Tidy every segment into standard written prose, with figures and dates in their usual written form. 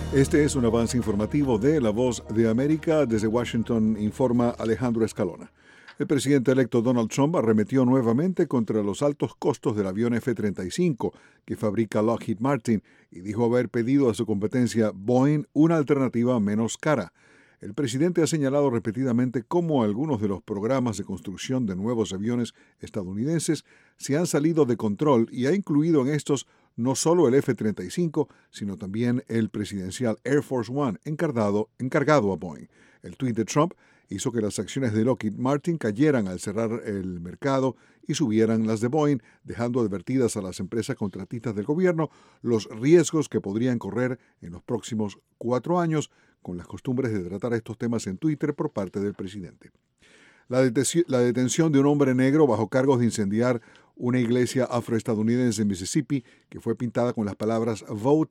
Este es un avance informativo de La Voz de América. Desde Washington informa Alejandro Escalona. El presidente electo Donald Trump arremetió nuevamente contra los altos costos del avión F-35 que fabrica Lockheed Martin y dijo haber pedido a su competencia Boeing una alternativa menos cara. El presidente ha señalado repetidamente cómo algunos de los programas de construcción de nuevos aviones estadounidenses se han salido de control y ha incluido en estos no solo el F-35, sino también el presidencial Air Force One encargado a Boeing. El tuit de Trump hizo que las acciones de Lockheed Martin cayeran al cerrar el mercado y subieran las de Boeing, dejando advertidas a las empresas contratistas del gobierno los riesgos que podrían correr en los próximos 4 años con las costumbres de tratar estos temas en Twitter por parte del presidente. La detención de un hombre negro bajo cargos de incendiar una iglesia afroestadounidense en Mississippi, que fue pintada con las palabras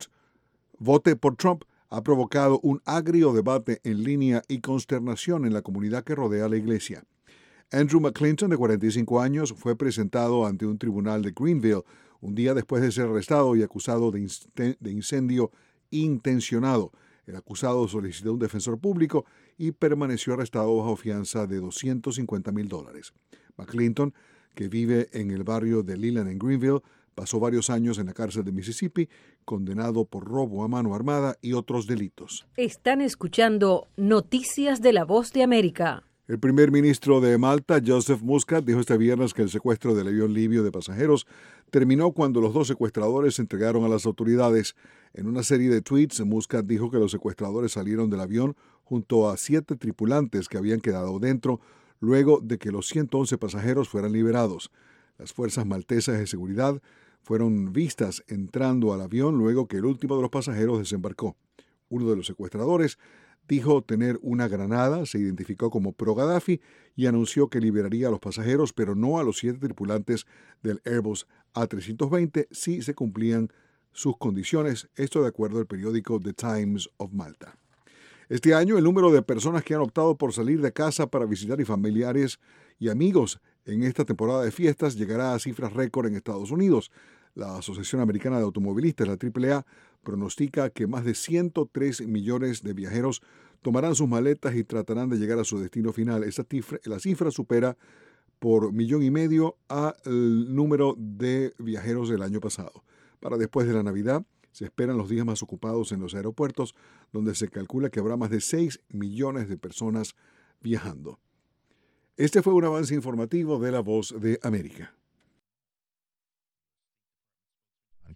Vote por Trump, ha provocado un agrio debate en línea y consternación en la comunidad que rodea la iglesia. Andrew McClinton, de 45 años, fue presentado ante un tribunal de Greenville un día después de ser arrestado y acusado de incendio intencionado. El acusado solicitó un defensor público y permaneció arrestado bajo fianza de $250,000. McClinton, que vive en el barrio de Leland en Greenville, pasó varios años en la cárcel de Mississippi, condenado por robo a mano armada y otros delitos. Están escuchando Noticias de La Voz de América. El primer ministro de Malta, Joseph Muscat, dijo este viernes que el secuestro del avión libio de pasajeros terminó cuando los 2 secuestradores se entregaron a las autoridades. En una serie de tweets, Muscat dijo que los secuestradores salieron del avión junto a 7 tripulantes que habían quedado dentro luego de que los 111 pasajeros fueran liberados. Las fuerzas maltesas de seguridad fueron vistas entrando al avión luego que el último de los pasajeros desembarcó. Uno de los secuestradores dijo tener una granada, se identificó como pro-Gaddafi y anunció que liberaría a los pasajeros, pero no a los 7 tripulantes del Airbus A320 si se cumplían sus condiciones, esto de acuerdo al periódico The Times of Malta. Este año, el número de personas que han optado por salir de casa para visitar a familiares y amigos en esta temporada de fiestas llegará a cifras récord en Estados Unidos. La Asociación Americana de Automovilistas, la AAA, pronostica que más de 103 millones de viajeros tomarán sus maletas y tratarán de llegar a su destino final. La cifra supera por 1,5 millones al número de viajeros del año pasado. Para después de la Navidad, se esperan los días más ocupados en los aeropuertos, donde se calcula que habrá más de 6 millones de personas viajando. Este fue un avance informativo de La Voz de América.